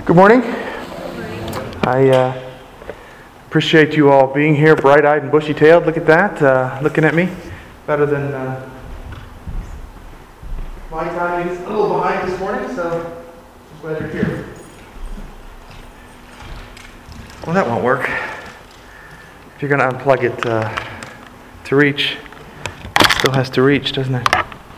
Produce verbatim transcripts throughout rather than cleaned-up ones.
Good morning. I uh, appreciate you all being here, bright-eyed and bushy-tailed. Look at that, uh, looking at me. Better than uh, my timing is a little behind this morning, so I'm glad you're here. Well, that won't work. If you're going to unplug it uh, to reach, it still has to reach, doesn't it?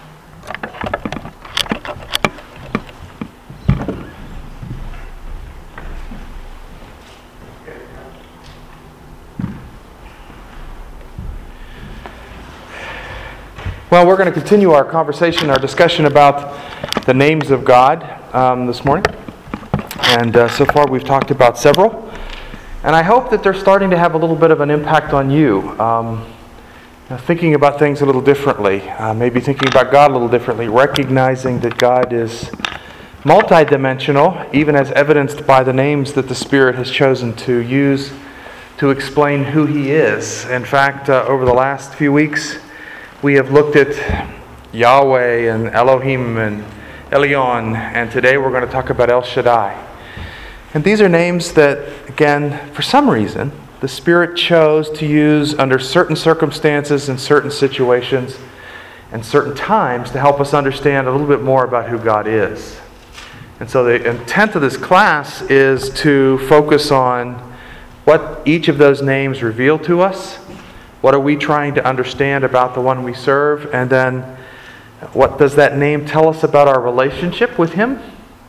Well, we're going to continue our conversation, our discussion about the names of God um, this morning. And uh, so far we've talked about several. And I hope that they're starting to have a little bit of an impact on you. Um, you know, thinking about things a little differently. Uh, maybe thinking about God a little differently. Recognizing that God is multidimensional, even as evidenced by the names that the Spirit has chosen to use to explain who He is. In fact, uh, over the last few weeks, we have looked at Yahweh and Elohim and Elyon, and today we're going to talk about El Shaddai. And these are names that, again, for some reason, the Spirit chose to use under certain circumstances and certain situations and certain times to help us understand a little bit more about who God is. And so the intent of this class is to focus on what each of those names reveal to us. What are we trying to understand about the one we serve? And then what does that name tell us about our relationship with Him?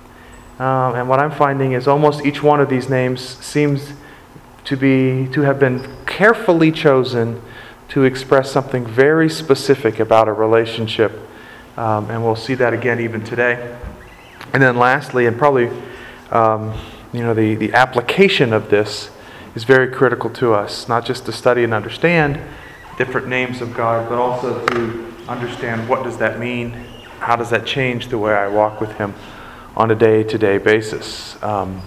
Um, and what I'm finding is almost each one of these names seems to be to have been carefully chosen to express something very specific about a relationship. Um, and we'll see that again even today. And then lastly, and probably um, you know the, the application of this is very critical to us, not just to study and understand different names of God, but also to understand what does that mean, how does that change the way I walk with Him on a day-to-day basis. Um,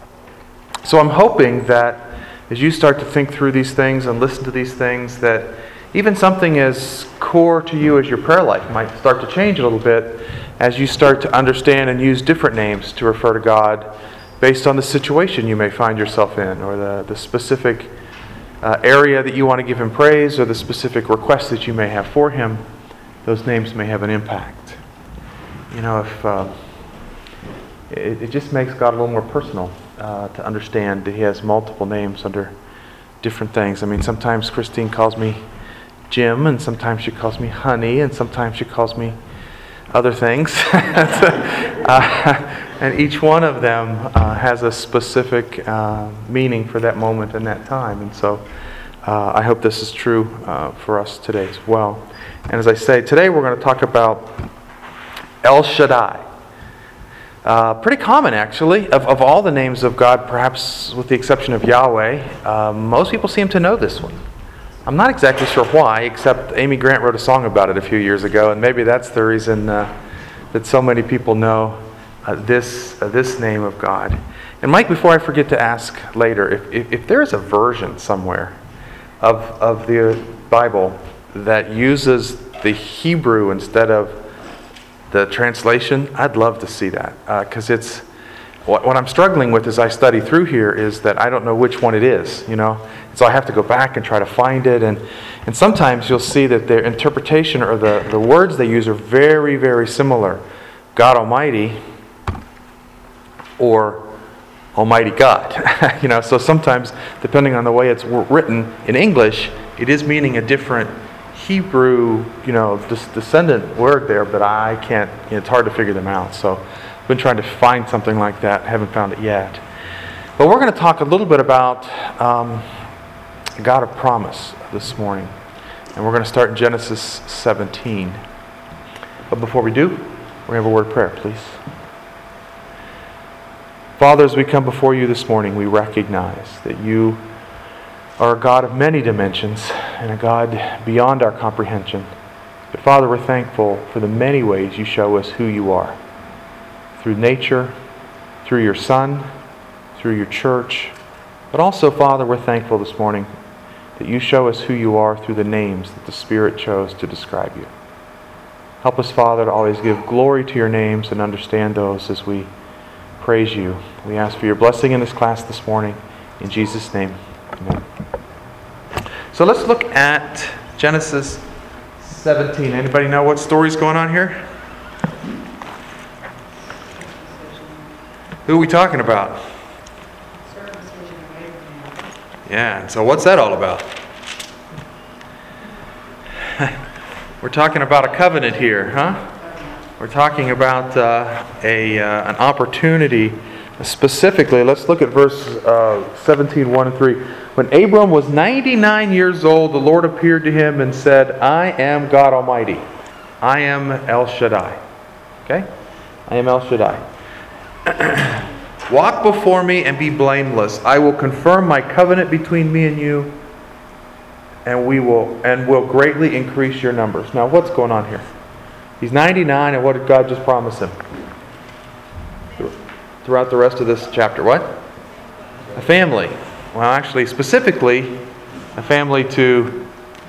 so I'm hoping that as you start to think through these things and listen to these things, that even something as core to you as your prayer life might start to change a little bit as you start to understand and use different names to refer to God based on the situation you may find yourself in, or the, the specific uh, area that you want to give Him praise, or the specific requests that you may have for Him. Those names may have an impact. You know, if uh, it, it just makes God a little more personal uh, to understand that He has multiple names under different things. I mean, sometimes Christine calls me Jim, and sometimes she calls me Honey, and sometimes she calls me other things. uh, And each one of them uh, has a specific uh, meaning for that moment and that time. And so uh, I hope this is true uh, for us today as well. And as I say, today we're going to talk about El Shaddai. Uh, pretty common, actually. Of, of all the names of God, perhaps with the exception of Yahweh, uh, most people seem to know this one. I'm not exactly sure why, except Amy Grant wrote a song about it a few years ago, and maybe that's the reason uh, that so many people know Uh, this uh, this name of God. And Mike, before I forget to ask later, if, if, if there is a version somewhere of, of the Bible that uses the Hebrew instead of the translation, I'd love to see that. Because uh, it's, what, what I'm struggling with as I study through here is that I don't know which one it is, you know. So I have to go back and try to find it. And, and sometimes you'll see that their interpretation or the, the words they use are very, very similar. God Almighty, or Almighty God. You know, so sometimes, depending on the way it's written in English, it is meaning a different Hebrew, you know, descendant word there, but I can't, you know, it's hard to figure them out. So I've been trying to find something like that, haven't found it yet. But we're going to talk a little bit about um, God of promise this morning. And we're going to start in Genesis seventeen. But before we do, we're going to have a word of prayer, please. Father, as we come before you this morning, we recognize that you are a God of many dimensions and a God beyond our comprehension. But Father, we're thankful for the many ways you show us who you are. Through nature, through your Son, through your church. But also, Father, we're thankful this morning that you show us who you are through the names that the Spirit chose to describe you. Help us, Father, to always give glory to your names and understand those as we praise you. We ask for your blessing in this class this morning. In Jesus' name, amen. So let's look at Genesis seventeen. Anybody know what story's going on here? Who are we talking about? Yeah, so what's that all about? We're talking about a covenant here, huh? We're talking about uh, a uh, an opportunity. Specifically, let's look at verse uh, seventeen, one and three. When Abram was ninety-nine years old, the Lord appeared to him and said, I am God Almighty. I am El Shaddai. Okay? I am El Shaddai. Walk before me and be blameless. I will confirm my covenant between me and you, and we will and will greatly increase your numbers. Now, what's going on here? He's ninety-nine, and what did God just promise him? Throughout the rest of this chapter, what? A family. Well, actually, specifically, a family to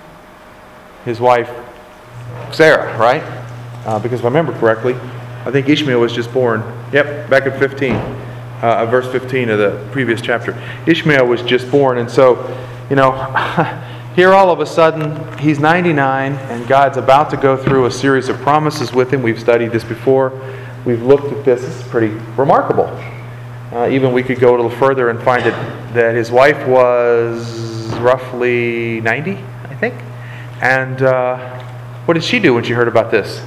his wife, Sarah, right? Uh, because if I remember correctly, I think Ishmael was just born. Yep, back in fifteen. Uh, verse fifteen of the previous chapter. Ishmael was just born, and so, you know, here all of a sudden, he's ninety-nine, and God's about to go through a series of promises with him. We've studied this before. We've looked at this. It's pretty remarkable. Uh, even we could go a little further and find it, that his wife was roughly ninety, I think. And uh, what did she do when she heard about this?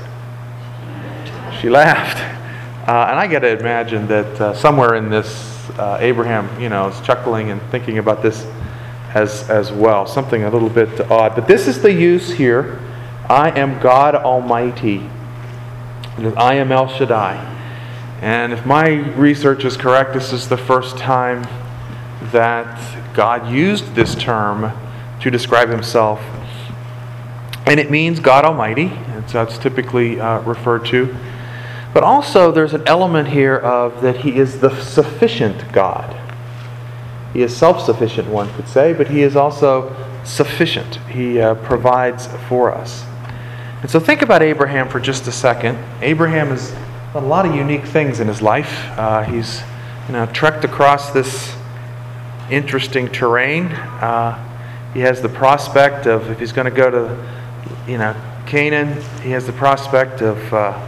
She laughed. Uh, and I got to imagine that uh, somewhere in this, uh, Abraham, you know, is chuckling and thinking about this as as well. Something a little bit odd. But this is the use here. I am God Almighty. I am El Shaddai. And if my research is correct, this is the first time that God used this term to describe himself. And it means God Almighty. And so that's typically uh, referred to. But also there's an element here of that he is the sufficient God. He is self-sufficient, one could say, but he is also sufficient. He uh, provides for us. And so think about Abraham for just a second. Abraham has done a lot of unique things in his life. Uh, he's you know, trekked across this interesting terrain. Uh, he has the prospect of, if he's going to go to you know, Canaan, he has the prospect of Uh,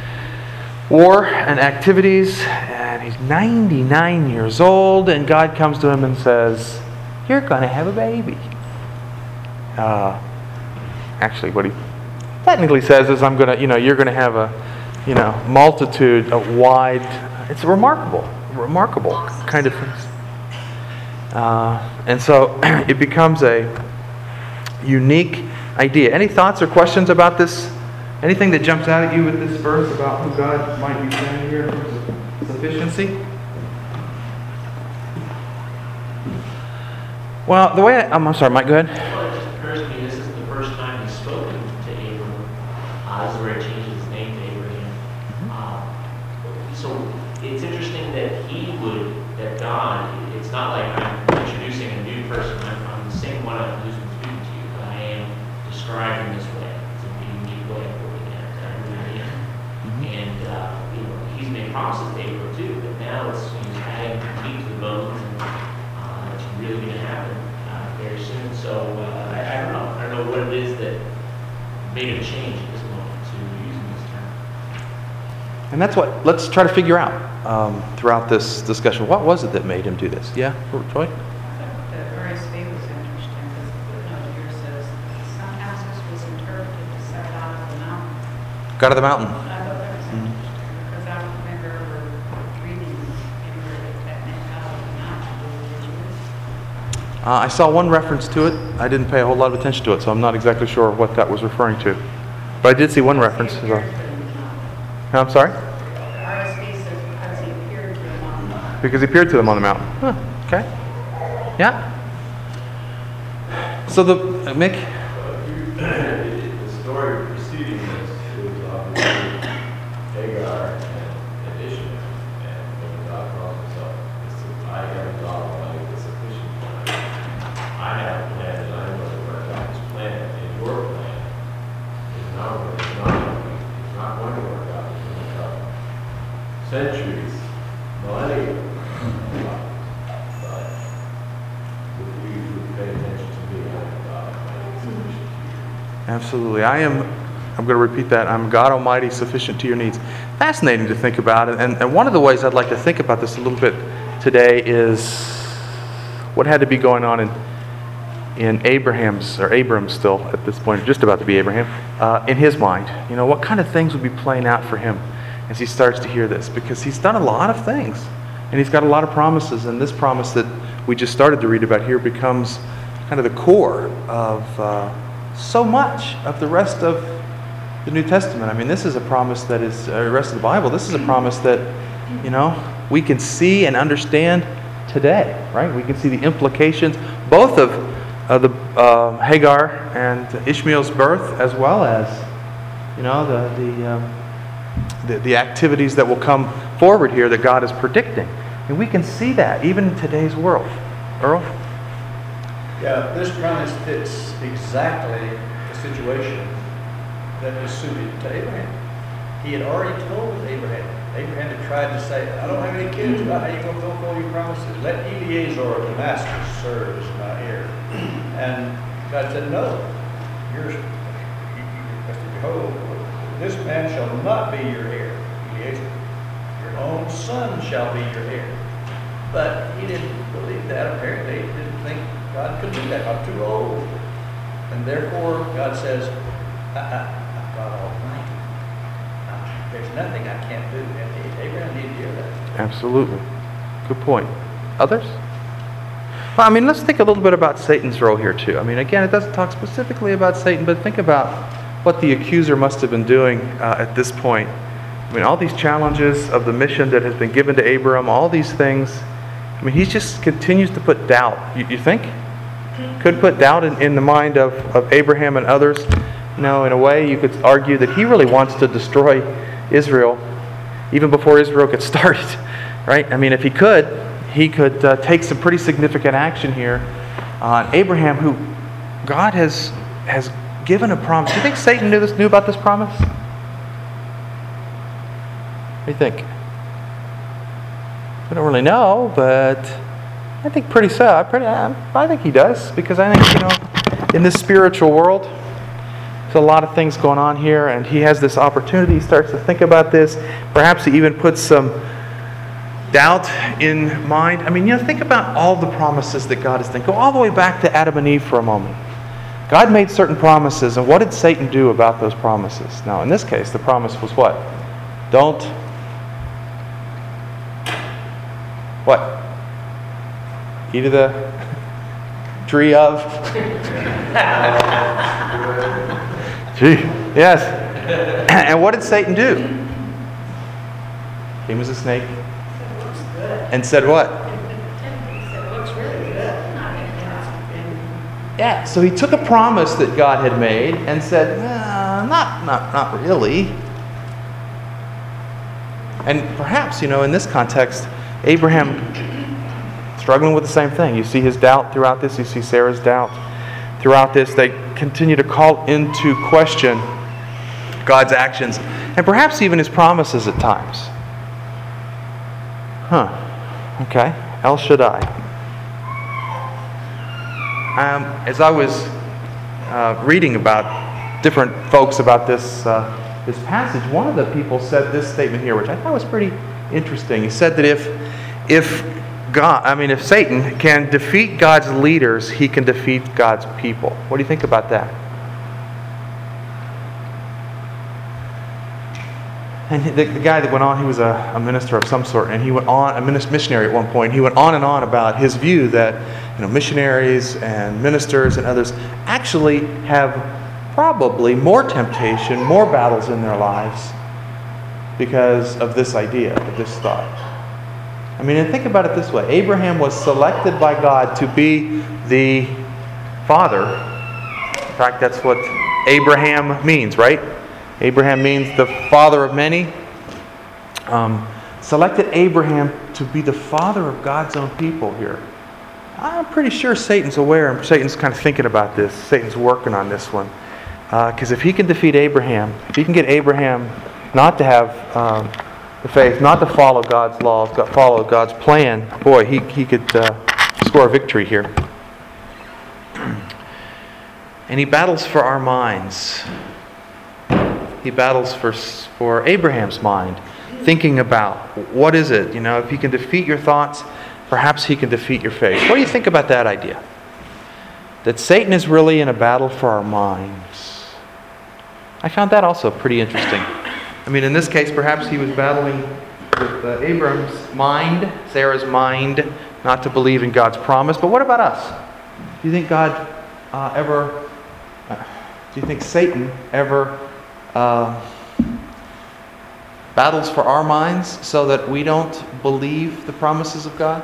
war and activities, and he's ninety-nine years old, and God comes to him and says, you're going to have a baby. Uh, actually, what he technically says is, I'm going to, you know, you're going to have a, you know, multitude of wide, it's remarkable, remarkable kind of things. Uh, and so it becomes a unique idea. Any thoughts or questions about this? Anything that jumps out at you with this verse about who God might be saying here in terms of sufficiency? Well, the way I, I'm, I'm sorry, Mike, go ahead. Well, it just occurs to me this isn't the first time he's spoken to Abram. Uh, this is where it changes his name to Abraham. Mm-hmm. Uh, so it's interesting that he would, that God, it's not like I'm introducing a new person. I'm, I'm the same one I'm who's been speaking to you, but I am describing this way. It's a unique way of looking at uh, who I am. Mm-hmm. And uh, you know, he's made promises to Abram too, but now it's he's adding meat to the bones, and uh, it's really going to happen uh, very soon. So uh, I, I don't know. I don't know what it is that made him change at this moment to using this term. And that's what, let's try to figure out um, throughout this discussion. What was it that made him do this? Yeah, Joy? The very speed was interesting because the footnote here says somehow this was interpreted to set out of the mountain. God of the mountain. I thought that was Mhm. interesting because I don't remember ever reading anywhere that that meant out of the mountain. Uh, I saw one reference to it. I didn't pay a whole lot of attention to it, so I'm not exactly sure what that was referring to. But I did see one reference. As well. I'm sorry? The R S V says because he appeared to them on the mountain. Because he appeared to them on the mountain. Huh, okay. Yeah? So the, uh, Mick? The story preceding this is obviously Hagar and Ishmael, and when God calls himself, I have a God like the sufficient plan. I have a plan, and I know where God's plan, and your plan is not, is not, is not going to work out. It's going to work out. Centuries money, but if we would pay attention to me, I'm God Almighty, sufficient to you. Absolutely. I am, I'm going to repeat that, I'm God Almighty, sufficient to your needs. Fascinating to think about. And, and one of the ways I'd like to think about this a little bit today is what had to be going on in in Abraham's, or Abram's still at this point, just about to be Abraham, uh, in his mind. You know, what kind of things would be playing out for him as he starts to hear this? Because he's done a lot of things, and he's got a lot of promises, and this promise that we just started to read about here becomes kind of the core of uh, so much of the rest of the New Testament. I mean, this is a promise that is, uh, the rest of the Bible, this is a promise that, you know, we can see and understand today, right? We can see the implications, both of Uh, the uh, Hagar and Ishmael's birth, as well as, you know, the the, um, the the activities that will come forward here that God is predicting, and we can see that even in today's world. Earl? Yeah, this promise fits exactly the situation that was suited to Abraham. He had already told Abraham. Abraham had tried to say, "I don't have any kids. How are you going to fulfill your promises? Let Eliezer of Damascus serve as my heir." And God said, "No, you're, you, you, behold, this man shall not be your heir, Eliezer. Your own son shall be your heir." But he didn't believe that. Apparently, he didn't think God could do that. I'm too old. And therefore, God says, I, I, I'm God Almighty. I, there's nothing I can't do. And Abraham needed to hear that. Absolutely. Good point. Others? Well, I mean, let's think a little bit about Satan's role here, too. I mean, again, it doesn't talk specifically about Satan, but think about what the accuser must have been doing uh, at this point. I mean, all these challenges of the mission that has been given to Abram, all these things. I mean, he just continues to put doubt. You, you think? Could put doubt in, in the mind of, of Abraham and others. You know, in a way, you could argue that he really wants to destroy Israel even before Israel gets started, right? I mean, if he could, he could uh, take some pretty significant action here on Abraham, who God has has given a promise. Do you think Satan knew this, knew about this promise? What do you think? We don't really know, but I think pretty so. I, pretty, I think he does, because I think, you know, in this spiritual world, there's a lot of things going on here, and he has this opportunity. He starts to think about this. Perhaps he even puts some doubt in mind. I mean, you know, think about all the promises that God has done. Go all the way back to Adam and Eve for a moment. God made certain promises, and what did Satan do about those promises? Now, in this case, the promise was what? Don't. What? Eat of the tree of? Gee, yes. And what did Satan do? Came as a snake. And said what? Yeah, so he took a promise that God had made and said, nah, not, not, not really. And perhaps, you know, in this context, Abraham struggling with the same thing. You see his doubt throughout this. You see Sarah's doubt throughout this. They continue to call into question God's actions and perhaps even his promises at times. Huh. Okay. El Shaddai. Um, as I was uh, reading about different folks about this uh, this passage, one of the people said this statement here, which I thought was pretty interesting. He said that if if God, I mean, if Satan can defeat God's leaders, he can defeat God's people. What do you think about that? And the, the guy that went on, he was a, a minister of some sort, and he went on, a missionary at one point, he went on and on about his view that, you know, missionaries and ministers and others actually have probably more temptation, more battles in their lives because of this idea, of this thought. I mean, and think about it this way. Abraham was selected by God to be the father. In fact, that's what Abraham means, right? Abraham means the father of many. Um, selected Abraham to be the father of God's own people here. I'm pretty sure Satan's aware, and Satan's kind of thinking about this. Satan's working on this one. Because uh, if he can defeat Abraham, if he can get Abraham not to have um, the faith, not to follow God's laws, but follow God's plan, boy, he, he could uh, score a victory here. And he battles for our minds. He battles for, for Abraham's mind, thinking about what is it? You know, if he can defeat your thoughts, perhaps he can defeat your faith. What do you think about that idea? That Satan is really in a battle for our minds. I found that also pretty interesting. I mean, in this case, perhaps he was battling with uh, Abram's mind, Sarah's mind, not to believe in God's promise. But what about us? Do you think God uh, ever, uh, do you think Satan ever uh, battles for our minds so that we don't believe the promises of God?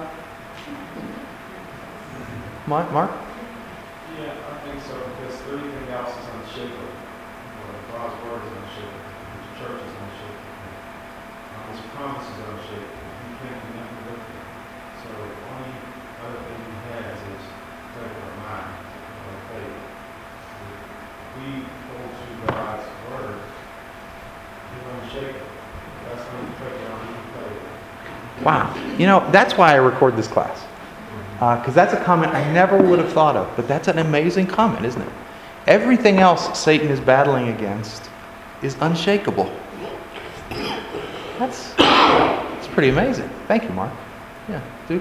Mark? Mark? Yeah, I think so, because everything else is unshakable. Well, God's word is unshakable. His church is unshakable. Uh, His promise is unshakable. He can't be nothing with it. So the only other thing he has is faith of mind, or faith. If we hold to God's word, he's unshakable. That's when you pray on him, faith. Wow. You know, that's why I record this class. Because uh, that's a comment I never would have thought of. But that's an amazing comment, isn't it? Everything else Satan is battling against is unshakable. That's, that's pretty amazing. Thank you, Mark. Yeah, Duke?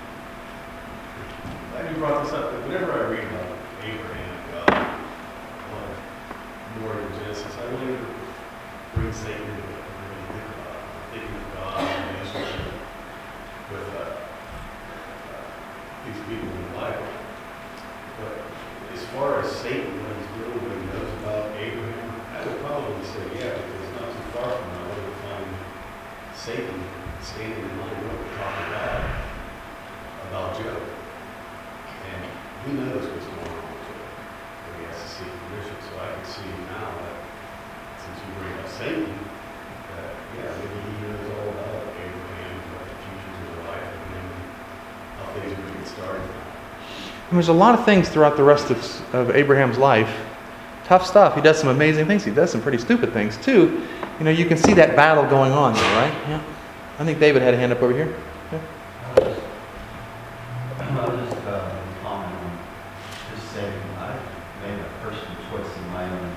Glad you brought this up, but whenever I read about Abraham, God, uh, more in Genesis, I really bring Satan into it. I really think about it. Thinking of God and the relationship with uh, these people in the Bible. But as far as Satan, what he's doing, what he knows about Abraham, I would probably say, yeah, because not too far from now, we would find Satan standing in line what we're talking about, about Job. And he knows what's going on with Job. But he has to seek permission. So I can see now that, since you bring up Satan, that, yeah, maybe he knows all about Abraham, what the futures of their life, and then how things are going to get started. And there's a lot of things throughout the rest of, of Abraham's life. Tough stuff. He does some amazing things. He does some pretty stupid things too. You know, you can see that battle going on there, right? Yeah. I think David had a hand up over here. Yeah. I'll just uh, comment on just saying I made a personal choice in my own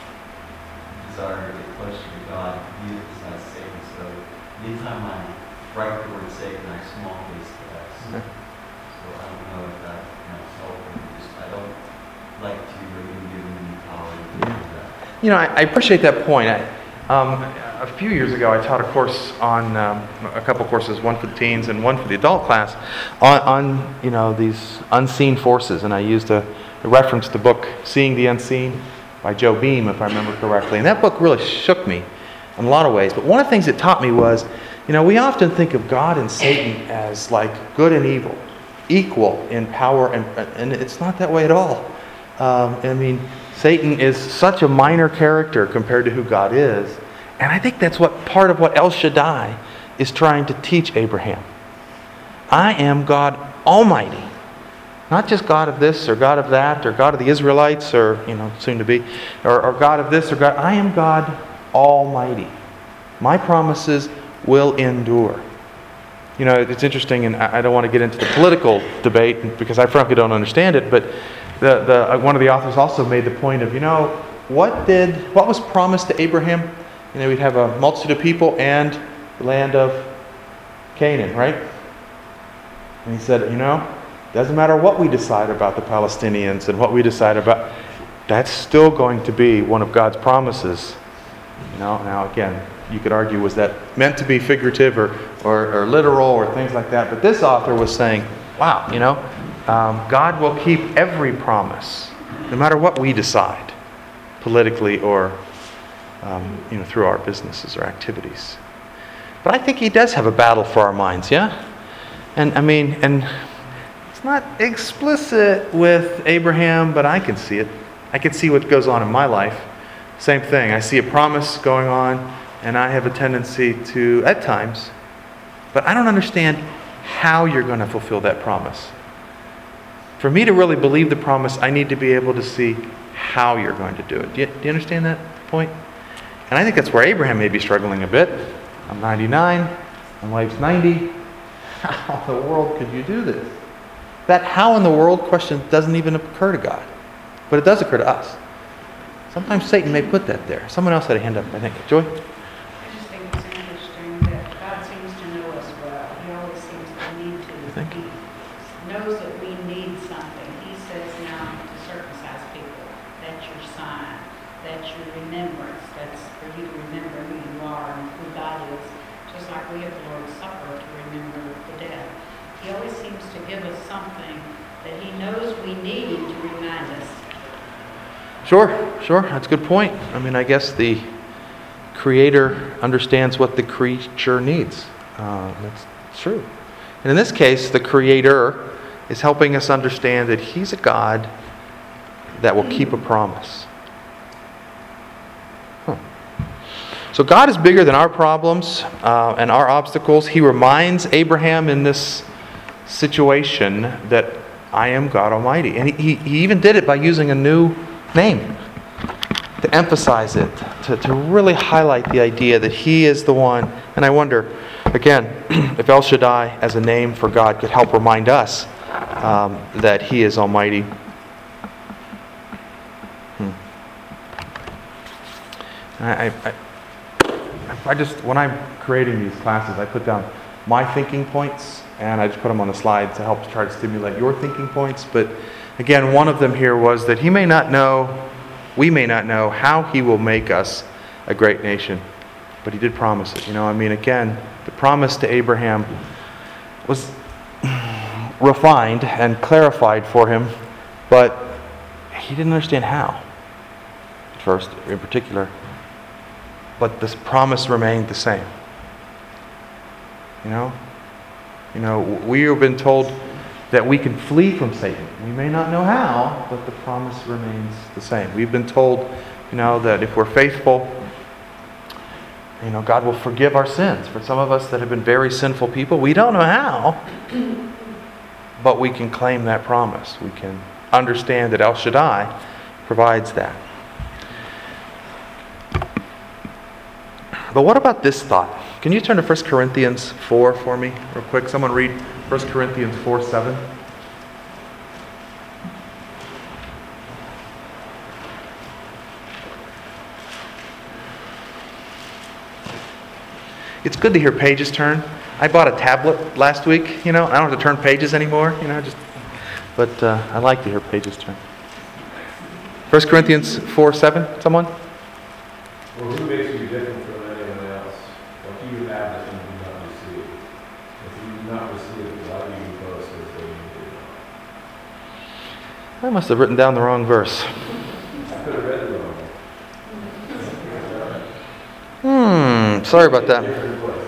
desire to get closer to God. He is not Satan. So anytime I write the word Satan, I small case the S. Okay. So I don't know if that might help. Just I don't like to really give him any power to do that. You know, I, I appreciate that point. I, um, a few years ago, I taught a course on um, a couple courses, one for the teens and one for the adult class, on, on you know these unseen forces, and I used a, a reference to the book "Seeing the Unseen" by Joe Beam, if I remember correctly. And that book really shook me in a lot of ways. But one of the things it taught me was, you know, we often think of God and Satan as like good and evil, equal in power, and and it's not that way at all. Um, I mean, Satan is such a minor character compared to who God is. And I think that's what part of what El Shaddai is trying to teach Abraham. I am God Almighty. Not just God of this or God of that or God of the Israelites or, you know, soon to be, or, or God of this or God. I am God Almighty. My promises will endure. You know, it's interesting, and I don't want to get into the political debate because I frankly don't understand it, but the, the, one of the authors also made the point of, you know, what did, what was promised to Abraham? You know, we'd have a multitude of people and the land of Canaan, right? And he said, you know, doesn't matter what we decide about the Palestinians and what we decide about, that's still going to be one of God's promises. You know, now again, you could argue, was that meant to be figurative or, or, or literal or things like that? But this author was saying, wow, you know, um, God will keep every promise, no matter what we decide, politically or um, you know, through our businesses or activities. But I think He does have a battle for our minds, yeah? And I mean, and it's not explicit with Abraham, but I can see it. I can see what goes on in my life. Same thing. I see a promise going on, and I have a tendency to, at times, but I don't understand how you're going to fulfill that promise. For me to really believe the promise, I need to be able to see how you're going to do it. Do you, do you understand that point? And I think that's where Abraham may be struggling a bit. I'm ninety-nine. My wife's ninety. How in the world could you do this? That how in the world question doesn't even occur to God. But it does occur to us. Sometimes Satan may put that there. Someone else had a hand up, I think. Joy? I just think it's interesting that God seems to know us well. He always seems to need to. You think? He knows that we need something. He says now to circumcise people, that's your sign, that's your remembrance, that's for you to remember who you are and who God is. Just like we have the Lord's Supper to remember the dead. He always seems to give us something that he knows we need to remind us. Sure, sure. That's a good point. I mean, I guess the Creator understands what the creature needs. Uh, that's true. And in this case, the Creator is helping us understand that He's a God that will keep a promise. Huh. So God is bigger than our problems uh, and our obstacles. He reminds Abraham in this situation that I am God Almighty. And he, he even did it by using a new name to emphasize it, to, to really highlight the idea that He is the one. And I wonder, again, if El Shaddai as a name for God could help remind us um, that He is Almighty. Hmm. I, I, I just, when I'm creating these classes, I put down my thinking points, and I just put them on the slide to help try to stimulate your thinking points. But again, one of them here was that He may not know, we may not know how He will make us a great nation, but He did promise it. You know, I mean, again, the promise to Abraham was refined and clarified for him, but he didn't understand how at first, in particular. But this promise remained the same. You know? You know, we have been told that we can flee from Satan. We may not know how, but the promise remains the same. We've been told, you know, that if we're faithful, you know, God will forgive our sins. For some of us that have been very sinful people, we don't know how, but we can claim that promise. We can understand that El Shaddai provides that. But what about this thought? Can you turn to First Corinthians four for me real quick? Someone read First Corinthians four seven. It's good to hear pages turn. I bought a tablet last week, you know. I don't have to turn pages anymore, you know. Just, but uh, I like to hear pages turn. First Corinthians four seven, someone? Well, who makes you different from anyone else? What do you have that you do not receive? If you do not receive it, why do you boast as though you did not? I must have written down the wrong verse. I could have read it wrong. Hmm, sorry about that. Different place.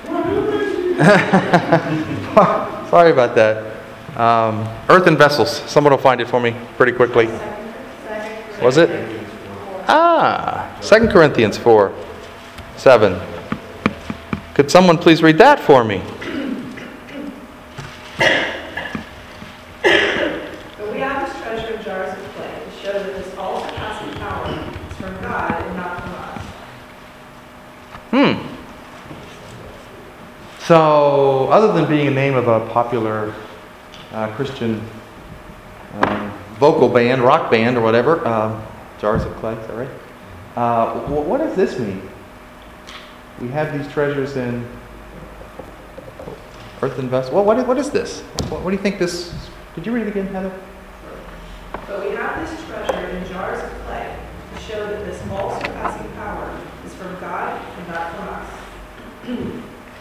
Sorry about that. Um, earthen vessels. Someone will find it for me pretty quickly. Was it? Ah, Second Corinthians four seven. Could someone please read that for me? But we have this treasure in jars of clay to show that this all-surpassing power is from God and not from us. Hmm. So, other than being a name of a popular uh, Christian um, vocal band, rock band, or whatever, um, Jars of Clay, is that right? Uh, wh- what does this mean? We have these treasures in earthen vessels. Well, what, what is this? What, what do you think this... Could you read it again, Heather? But we have this treasure in jars of clay to show that this all-surpassing power is from God and not from us.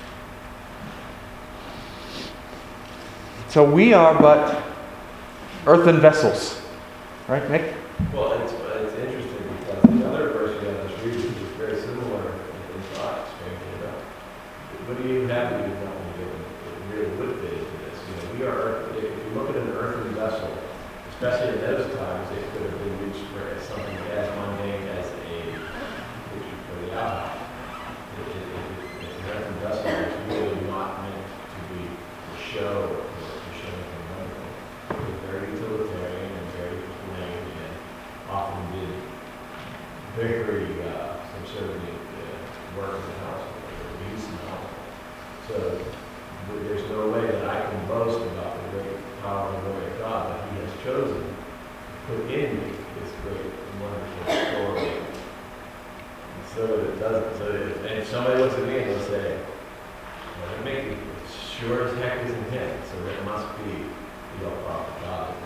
So we are but earthen vessels. Right, Nick? Well, it's, it's interesting because the other verse you have this reading is very similar in thought, strangely enough. What do you have that you don't want to give? It really would fit into this. You know, we are, earth- if you look at an earthen vessel, especially in those times, it could have been used for something as mundane as a picture for the eye. It- it- it- it- An earthen vessel is really not meant to be to show or to show anything wonderful. It was very utilitarian and very plain and often did very uh, subservient uh, work in the household. It was used in So th- there's no way that I can boast about the great power and glory of God that He has chosen to put in me this great and wonderful story. And so that it doesn't, so that if, and if somebody looks at me and they'll say, well, it make it sure as heck isn't Him, so it must be the all-powerful God.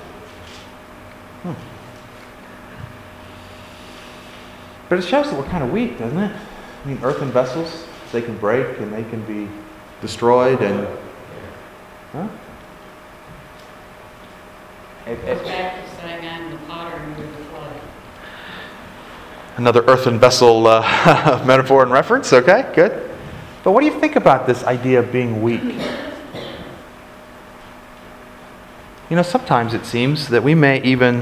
But it shows that we're kind of weak, doesn't it? I mean, earthen vessels, they can break and they can be destroyed and... Huh? It goes back to saying I'm the potter and you're the clay. Another earthen vessel uh, metaphor and reference, okay, good. But what do you think about this idea of being weak? You know, sometimes it seems that we may even...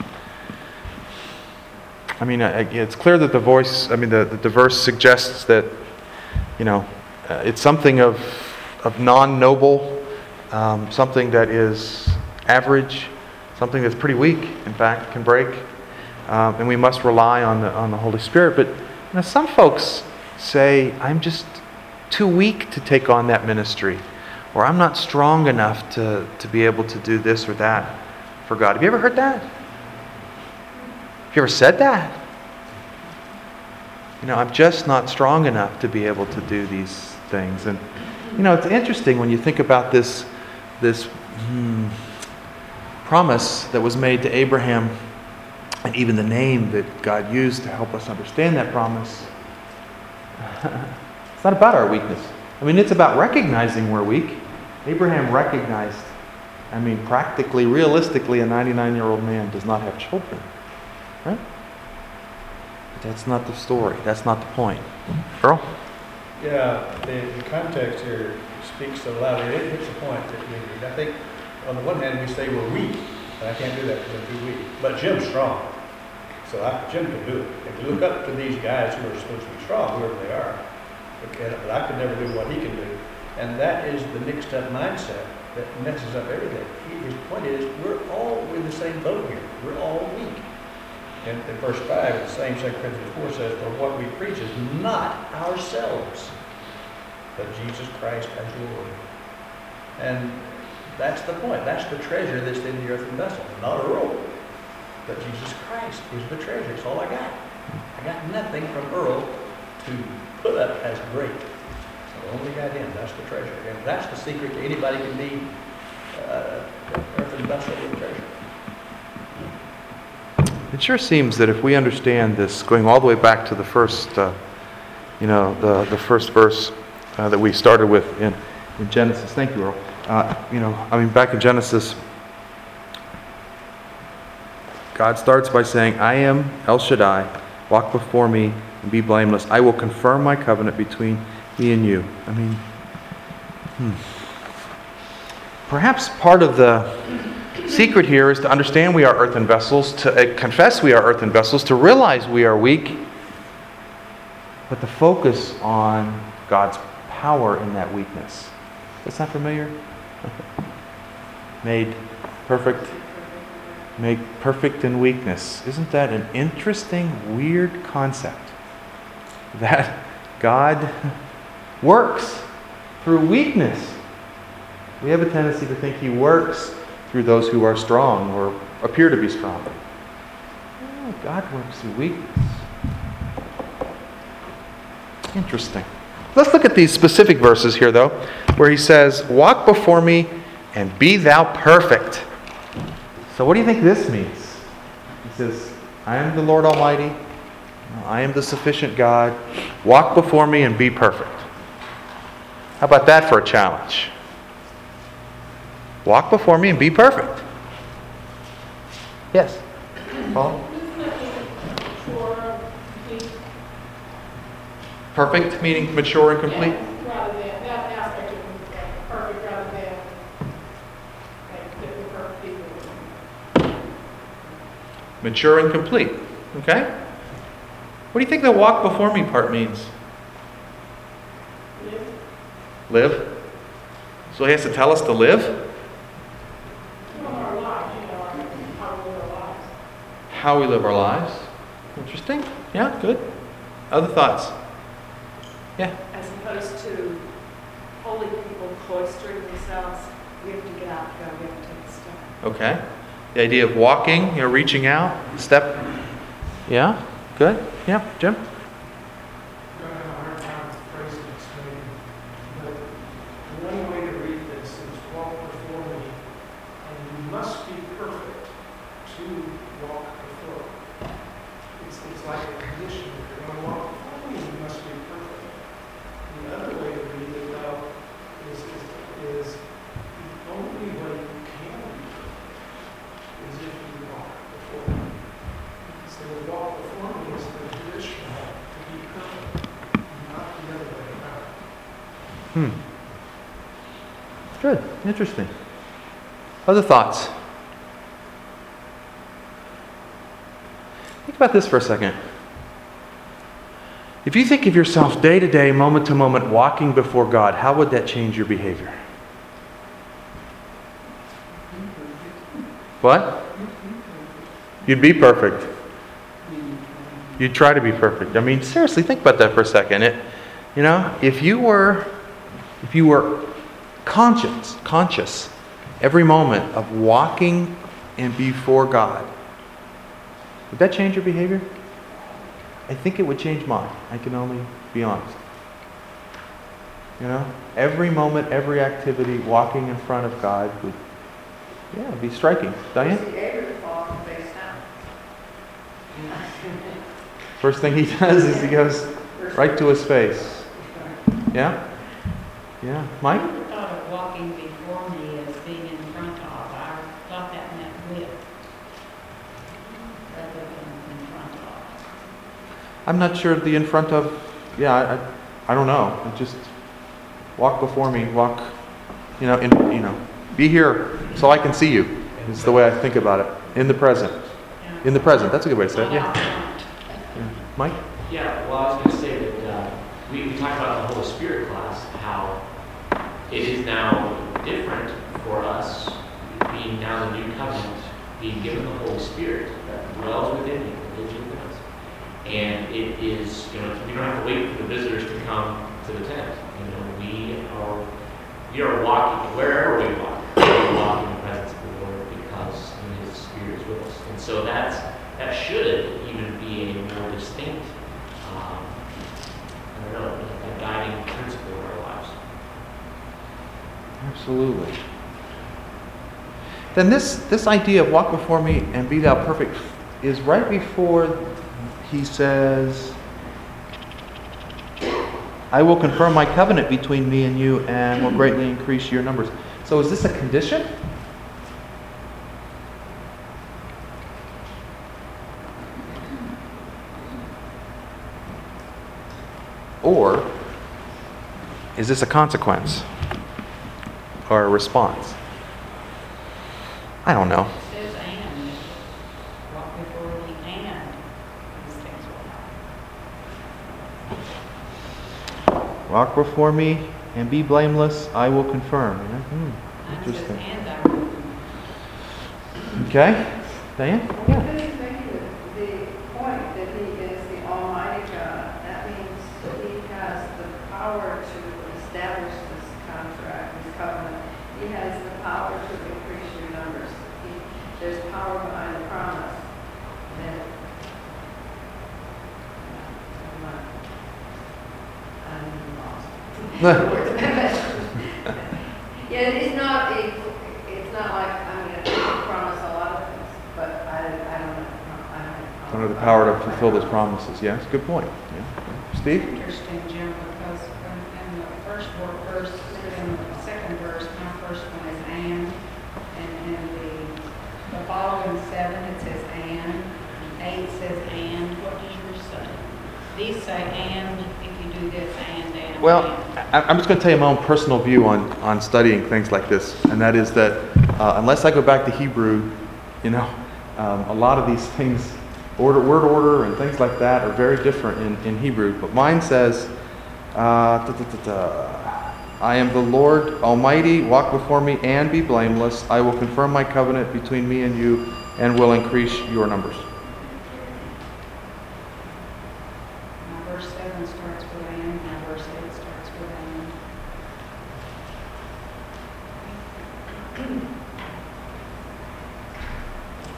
I mean, it's clear that the voice, I mean, the, the verse suggests that, you know, uh, it's something of, of non-noble, um, something that is average, something that's pretty weak, in fact, can break. Um, and we must rely on the, on the Holy Spirit. But you know, some folks say, I'm just too weak to take on that ministry. Or I'm not strong enough to, to be able to do this or that for God. Have you ever heard that? Have you ever said that? You know, I'm just not strong enough to be able to do these things. And, you know, it's interesting when you think about this, this hmm, promise that was made to Abraham, and even the name that God used to help us understand that promise. It's not about our weakness. I mean, it's about recognizing we're weak. Abraham recognized, I mean, practically, realistically, a ninety-nine-year-old man does not have children. Right? But that's not the story. That's not the point. Earl? Yeah, the, the context here speaks so loudly. It hits the point that we need. I think on the one hand we say we're weak, and I can't do that because I'm too weak. But Jim's strong, so I, Jim can do it. If you look up to these guys who are supposed to be strong, whoever they are, okay, but I could never do what he can do. And that is the mixed up mindset that messes up everything. He, his point is we're all in the same boat here. We're all weak. In, in verse five, the same Second Corinthians four says, for what we preach is not ourselves, but Jesus Christ as Lord. And that's the point. That's the treasure that's in the earthen vessel. Not a rope, but Jesus Christ is the treasure. It's all I got. I got nothing from Earl to put up as great. I only got him. That's the treasure. And that's the secret to anybody can need uh, earthen vessel with treasure. It sure seems that if we understand this, going all the way back to the first, uh, you know, the, the first verse uh, that we started with in, in Genesis. Thank you, Earl. Uh, you know, I mean, back in Genesis, God starts by saying, I am El Shaddai, walk before me and be blameless. I will confirm my covenant between me and you. I mean, hmm. Perhaps part of the secret here is to understand we are earthen vessels, to uh, confess we are earthen vessels, to realize we are weak, but to focus on God's power in that weakness. That sound familiar? Made perfect, made perfect in weakness. Isn't that an interesting, weird concept? That God works through weakness. We have a tendency to think He works through those who are strong or appear to be strong. Oh, God works through weakness. Interesting. Let's look at these specific verses here, though, where He says, walk before me and be thou perfect. So what do you think this means? He says, I am the Lord Almighty. I am the sufficient God. Walk before me and be perfect. How about that for a challenge? Walk before me and be perfect. Yes? Paul? Perfect meaning mature and complete? Rather than, that aspect of uh, perfect rather than like different perfect people. Mature and complete. Okay? What do you think the walk before me part means? Live. Live? So He has to tell us to live? Our lives, you know, our, how we live our lives. How we live our lives. Interesting. Yeah, good. Other thoughts? Yeah. As opposed to holy people cloistering themselves, we have to get out, go, we have to take a step. Okay. The idea of walking, you know, reaching out, step. Yeah, good. Yeah, Jim? I'm going to have a hard time phrasing it, explaining, but one way to read this is walk before me, and you must be perfect to walk before me. It's, it's like a condition. If you're going to walk before me, you must be perfect. The other way to read it, though, is, is, is the only way you can be perfect is if you walk before me. So the walk before me is the traditional to be perfect, not the other way around. Hmm. Good. Interesting. Other thoughts? Think about this for a second. If you think of yourself day to day, moment to moment, walking before God, how would that change your behavior? What? You'd be perfect. You'd try to be perfect. I mean, seriously, think about that for a second. It, you know, if you were, if you were conscious, conscious every moment of walking and before God, would that change your behavior? I think it would change mine. I can only be honest. You know, every moment, every activity, walking in front of God would, yeah, be striking. Diane? First thing he does is he goes right to his face. Yeah? Yeah. Mike? I never thought of walking before me as being in front of. I thought that meant with, rather than in front of. I'm not sure the in front of, yeah, I, I don't know. It just walk before me, walk, you know, in, you know, be here so I can see you is the way I think about it. In the present. Yeah. In the present. That's a good way to say it. Not out Yeah. front. Yeah. Mike? Yeah, well, I was going to say that uh, we, we talked about the Holy Spirit class, how it is now different for us, being now the new covenant, being given the Holy Spirit that dwells within you, lives within us. And it is, you know, we don't have to wait for the visitors to come to the tent. You know, we are, we are walking, wherever we walk, we walk in the presence of the Lord because His Spirit is with us. And so that's, that should even be a more distinct, um, I don't know, a guiding principle in our lives. Absolutely. Then this, this idea of walk before me and be thou perfect is right before he says, I will confirm my covenant between me and you and will greatly increase your numbers. So is this a condition? Or is this a consequence or a response? I don't know. It says and, walk before me and these things will happen. Walk before me and be blameless, I will confirm. Hmm, Mine says interesting. and I will. Okay. Diane? Well, because he's making the, the point that he is the Almighty God, that means that he has the power to establish this contract, this covenant. He has the power to increase your numbers. He, there's power behind the promise. That, I'm lost. Yeah, it's not a, it's not like, I mean, I promise a lot of things, but I, I don't know. I don't Don't have the power to fulfill those promises. Yes, good point. Yeah. Steve? Interesting, Jim, because in, in the first word, verse, in the second verse, my first one is and, and in the, the following seven, it says and, eight says and. What does yours say? These say and, if you do this, and, and, Well, and. I- I'm just going to tell you my own personal view on, on studying things like this, and that is that uh, unless I go back to Hebrew, you know, um, a lot of these things, order, word order and things like that are very different in, in Hebrew. But mine says, uh, da, da, da, da, I am the Lord Almighty, walk before me and be blameless. I will confirm my covenant between me and you and will increase your numbers. My verse seven starts with and, my verse eight starts with and.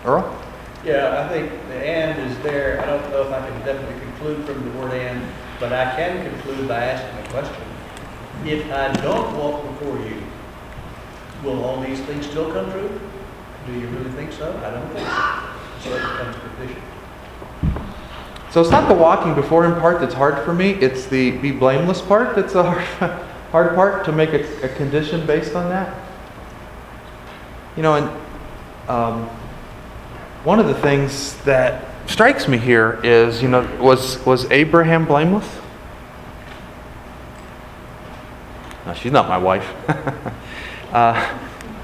Earl? Yeah, I think the and is there. I don't know if I can definitely conclude from the word and, but I can conclude by asking a question. If I don't walk before you, will all these things still come true? Do you really think so? I don't think so. So it becomes condition. So it's not the walking before him part that's hard for me. It's the be blameless part that's the hard, hard part, to make a, a condition based on that. You know, and um, one of the things that strikes me here is, you know, was was Abraham blameless? No, she's not my wife. uh,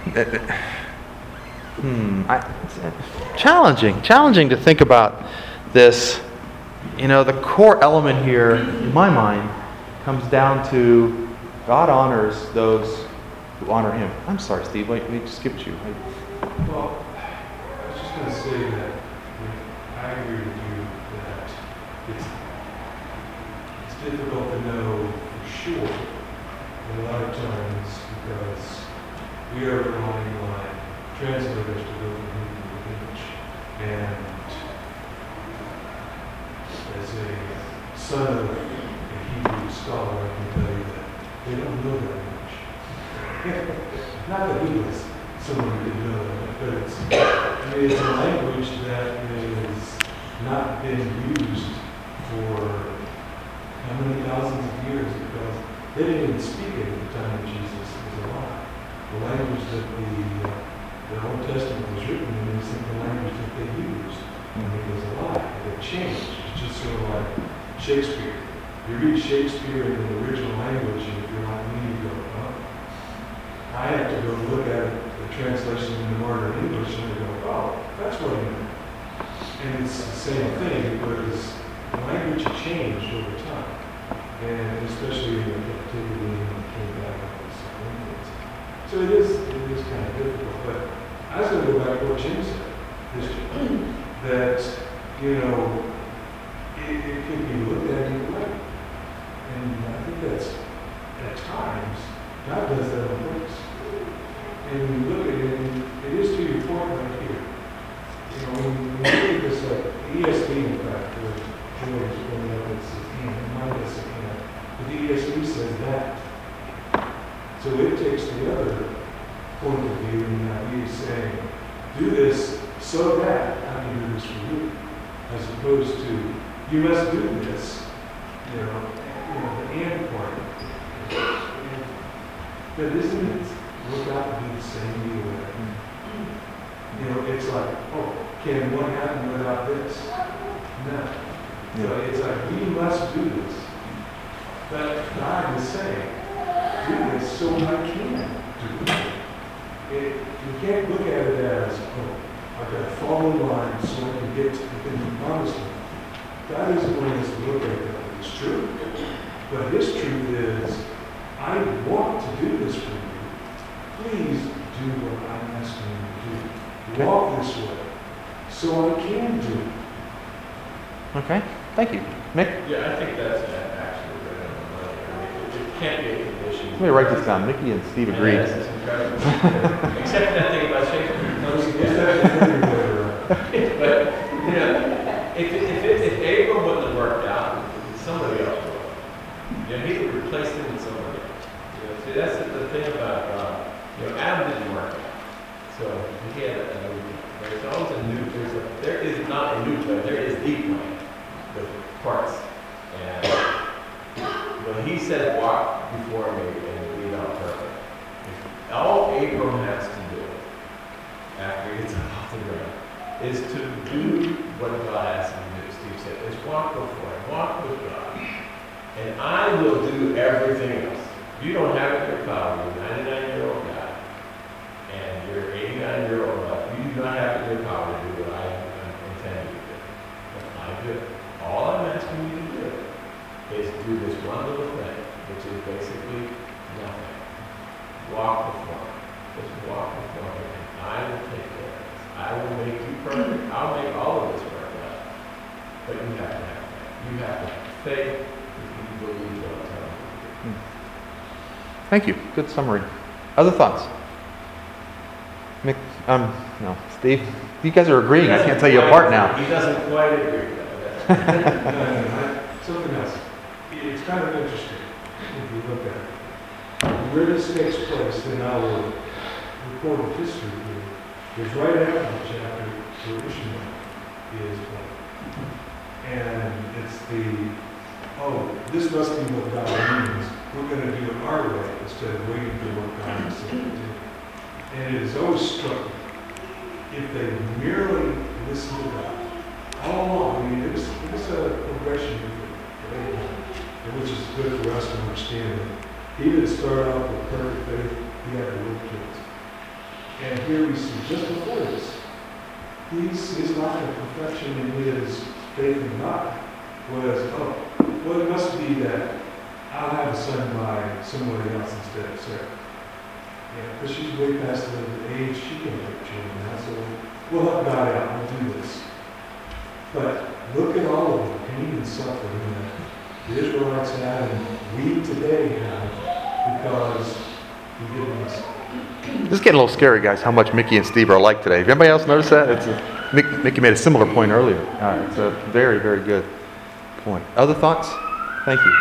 hmm, I, it's challenging, challenging to think about this. You know, the core element here, in my mind, comes down to God honors those who honor Him. I'm sorry, Steve. Wait, we skipped you. Well, I was just going to say that you know, I agree with you that it's, it's difficult to know for sure a lot of times because we are relying on translators to go from Hebrew to English. And as a son of a Hebrew scholar, I can tell you that they don't know that much. Not that he was someone who didn't know that, but it's, I mean, it's a language that has not been used for how many thousands of years, because they didn't even speak it at the time that Jesus was alive. The language that the, uh, the Old Testament was written in is the language that they used when he was alive. It changed. It's just sort of like Shakespeare. You read Shakespeare in the original language, and if you're like me, you go, oh. I have to go look at the translation in the modern English, and I go, oh, that's what he meant. And it's the same thing, because the language changed over time. And especially in the captivity and the came back and some things. So it is, it is kind of difficult. But I was going to go back to what Jim said, this, that, you know, it, it could be looked at either way. And I think that's, at times, God does that on purpose. And when you look at it, it is to your point right here. You know, when, when you look at this, like, the E S V, in fact, where George is going up, it's a hand, it might be a hand. But the E S V says that. So it takes the other point of view, and uh, he's saying, do this so that I can do this for you. As opposed to, you must do this, you know, you know, the and part. And, but isn't it work out to be the same either way? You know, it's like, oh, can one happen without this? No. Yeah. So it's like, we must do this. But God is saying, do this so I can do it. it. You can't look at it as, oh, I've got to follow the line so I can get to the promised land. God isn't wanting us to look at it that it's true. But His truth is, I want to do this for you. Please do what I'm asking you to do. Walk this way so I can do it. Okay, thank you. Mick? Yeah, I think that's actually right on the money. I mean, it can't be a condition. Let me write this down. Mickey and Steve agreed. Yeah, this is incredible. Except that thing about Shakespeare. But, you know, if, if, if, if Abram wouldn't have worked out, somebody else would. You know, he would replace him with somebody else. You know, see, that's the, the thing about God. You know, Adam didn't work out. So he had a, a there's always a new, there's a, there is not a new plan, there is the plan with parts. And when he said, walk before me and be not perfect, all Abram has to do after he gets off the ground is to do what God asks him to do. Steve said, is walk before him, walk with God. And I will do everything else. You don't have it in your power, you're a ninety-nine-year-old guy. And you're eighty-nine-year-old life. You do not have it in your power to do what I am intending you to do. But I do it. All I'm asking you to do is do this one little thing, which is basically nothing. Walk before me. Just walk before me, and I will take care of this. I will make you perfect. I'll make all of this work out. But you have to have faith. You have to have faith if you believe what I'm telling you. Thank you. Good summary. Other thoughts? Mick, um, no, Steve, you guys are agreeing. I can't tell you apart now. He doesn't quite agree with that. No, no, no, something else. It's kind of interesting if you look at it. Where this takes place in our recorded history here is right after the chapter where Ishmael is born. And it's the, oh, this must be what God means. We're going to do it our way instead of waiting for what God has said to do. And it has always struck me, if they merely listen to God, all along, I mean, it was, it was a progression for Abraham, which is good for us to understand that he didn't start off with perfect faith, he had to work to it. And here we see, just before this, he's, his lack of perfection in his faith in God was, oh, well, it must be that I'll have a son by somebody else instead of Sarah. Yeah, because she's way past the age she can have children now, so we'll help God out, we'll do this. But look at all of the pain and suffering that the Israelites had and we today have because he didn't listen. This is getting a little scary, guys, how much Mickey and Steve are alike today. Have anybody else noticed that? It's a, Mick, Mickey made a similar point earlier. Uh, it's a very, very good point. Other thoughts? Thank you.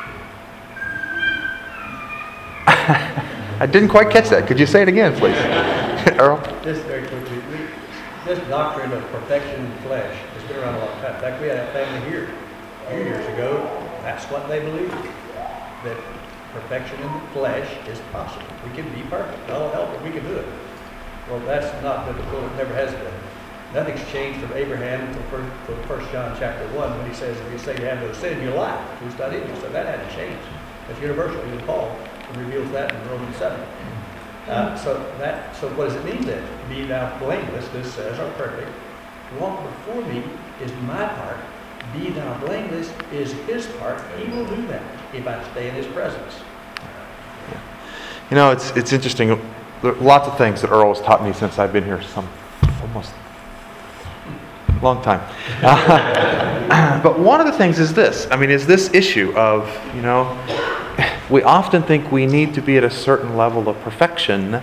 I didn't quite catch that. Could you say it again, please? Earl? Just very quickly, we, this doctrine of perfection in the flesh has been around a long time. In fact, we had a family here a few years ago. That's what they believe, that perfection in the flesh is possible. We can be perfect. God will help it. We can do it. Well, that's not biblical. It never has been. Nothing's changed from Abraham until First John chapter one when he says, if you say you have no sin, you lie. Who's not in you? So that hadn't changed. That's universal. Even Paul reveals that in Romans seven. Uh, so that, so what does it mean then? Be thou blameless, this says, or perfect. Walk before me is my part. Be thou blameless is his part. He will do that if I stay in his presence. You know, it's it's interesting. There are lots of things that Earl has taught me since I've been here some almost a long time. Uh, but one of the things is this. I mean, is this issue of, you know, we often think we need to be at a certain level of perfection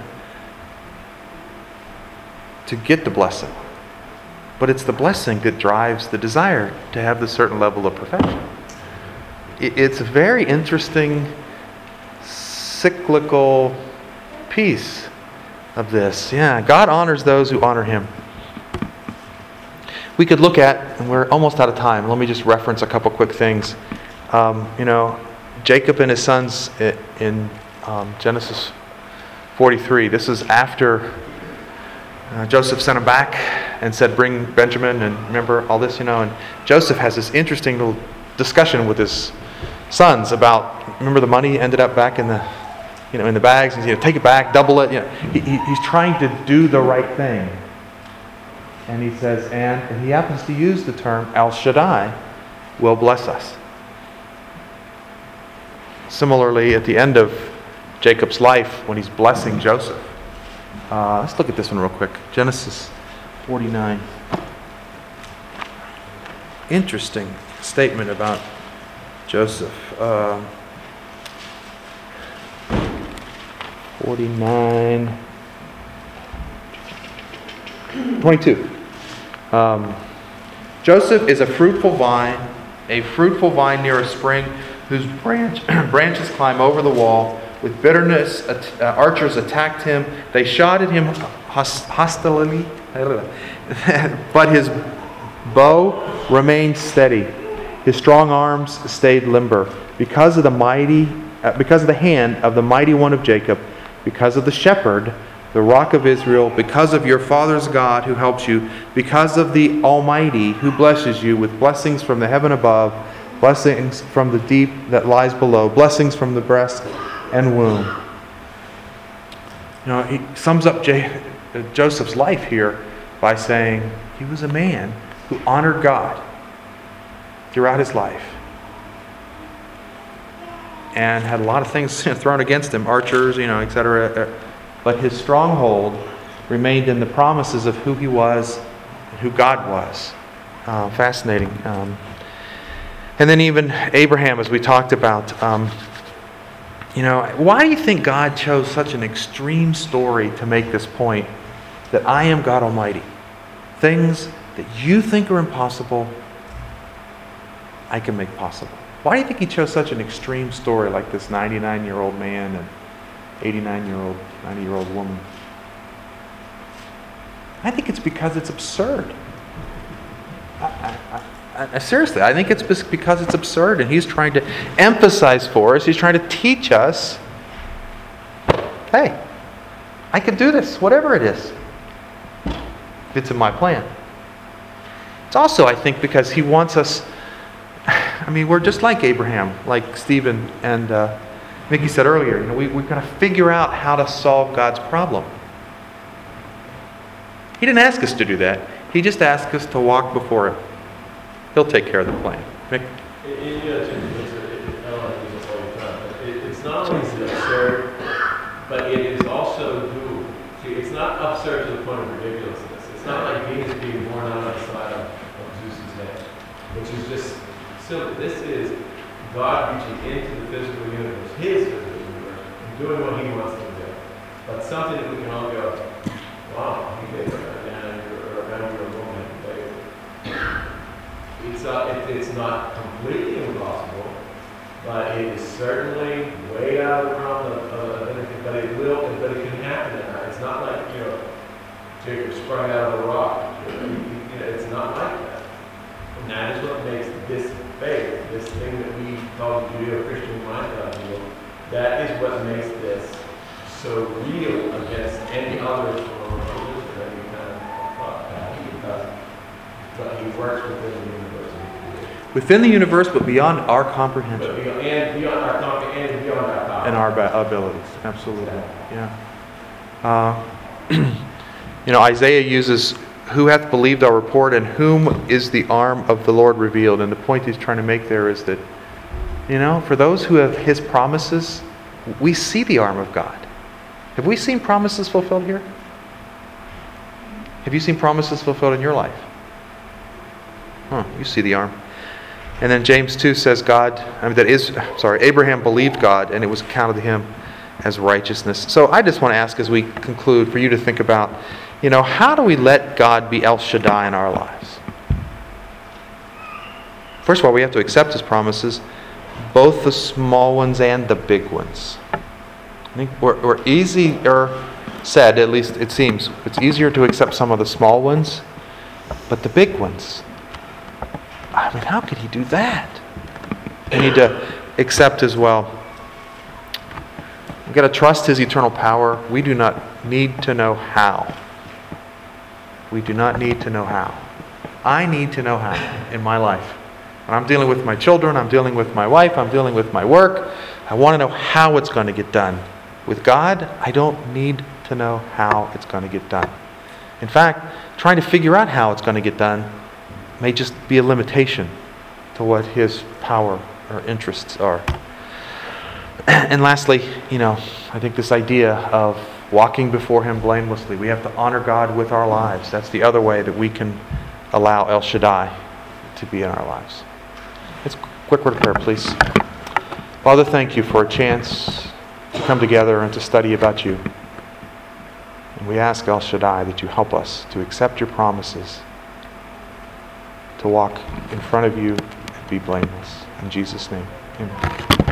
to get the blessing. But it's the blessing that drives the desire to have the certain level of perfection. It's a very interesting cyclical piece of this. Yeah, God honors those who honor him. We could look at, and we're almost out of time, let me just reference a couple quick things. Um, you know, Jacob and his sons in um, Genesis forty-three. This is after uh, Joseph sent him back and said, bring Benjamin, and remember all this, you know. And Joseph has this interesting little discussion with his sons about, remember the money ended up back in the, you know, in the bags, and you know, take it back, double it. You know, he, he, he's trying to do the right thing. And he says, and, and he happens to use the term El Shaddai will bless us. Similarly, at the end of Jacob's life, when he's blessing Joseph. Uh, let's look at this one real quick. Genesis forty-nine. Interesting statement about Joseph. Uh, forty-nine. twenty-two. Um, Joseph is a fruitful vine, a fruitful vine near a spring, whose branch, branches climb over the wall. With bitterness, uh, archers attacked him. They shot at him hostilely, but his bow remained steady. His strong arms stayed limber. Because of the mighty, uh, because of the hand of the mighty one of Jacob, because of the shepherd, the rock of Israel, because of your father's God who helps you, because of the Almighty who blesses you with blessings from the heaven above, blessings from the deep that lies below, blessings from the breast and womb. You know, he sums up J- Joseph's life here by saying he was a man who honored God throughout his life and had a lot of things thrown against him, archers, you know, et cetera. But his stronghold remained in the promises of who he was and who God was. Uh, fascinating. Um, and then even Abraham, as we talked about. Um, you know, why do you think God chose such an extreme story to make this point that I am God Almighty. Things that you think are impossible, I can make possible. Why do you think he chose such an extreme story like this ninety-nine-year-old man and eighty-nine-year-old, ninety-year-old woman? I think it's because it's absurd. I, I, I, I, seriously, I think it's because it's absurd, and he's trying to emphasize for us, he's trying to teach us, hey, I can do this, whatever it is, if it's in my plan. It's also, I think, because he wants us, I mean, we're just like Abraham, like Stephen and uh, Mickey said earlier. You know, we, we've got to figure out how to solve God's problem. He didn't ask us to do that. He just asked us to walk before Him. He'll take care of the plan. Mick? It, it, yeah, it's, it's, it, I don't like to use this all the time, but it, it's not only absurd, but it is also doable. See, it's not absurd to the point of ridiculousness. It's not like Venus being born out of the side of, of Zeus's head, which is just silly. This is God reaching into the physical universe, His physical universe, and doing what He wants to do. But something that we can all go, wow, He did it. It's, uh, it, it's not completely impossible, but it is certainly way out of the realm of, of anything. But it will, but it can happen. It's not like, you know, Jacob sprung out of the rock. You know, you know, it's not like that. And that is what makes this faith, this thing that we call the Judeo-Christian lifestyle, that is what makes this so real against any other form of religion that we kind of thought that, because but He works within the universe. Within the universe, but beyond our comprehension. But beyond, and beyond our comprehension, and beyond our power. And our ba- abilities. Absolutely. Yeah. Uh, you know, Isaiah uses, who hath believed our report, and whom is the arm of the Lord revealed? And the point he's trying to make there is that, you know, for those who have His promises, we see the arm of God. Have we seen promises fulfilled here? Have you seen promises fulfilled in your life? Huh, you see the arm. And then James two says God, I mean that is, sorry, Abraham believed God and it was counted to him as righteousness. So I just want to ask as we conclude for you to think about, you know, how do we let God be El Shaddai in our lives? First of all, we have to accept His promises, both the small ones and the big ones. I think we're, we're easier said, at least it seems, it's easier to accept some of the small ones, but the big ones, I mean, how could He do that? We need to accept as well. We've got to trust His eternal power. We do not need to know how. We do not need to know how. I need to know how in my life. When I'm dealing with my children, I'm dealing with my wife, I'm dealing with my work, I want to know how it's going to get done. With God, I don't need to know how it's going to get done. In fact, trying to figure out how it's going to get done may just be a limitation to what His power or interests are. And lastly, you know, I think this idea of walking before Him blamelessly, we have to honor God with our lives. That's the other way that we can allow El Shaddai to be in our lives. Let's quick word of prayer, please. Father, thank You for a chance to come together and to study about You. And we ask El Shaddai that You help us to accept Your promises, to walk in front of You and be blameless. In Jesus' name, amen.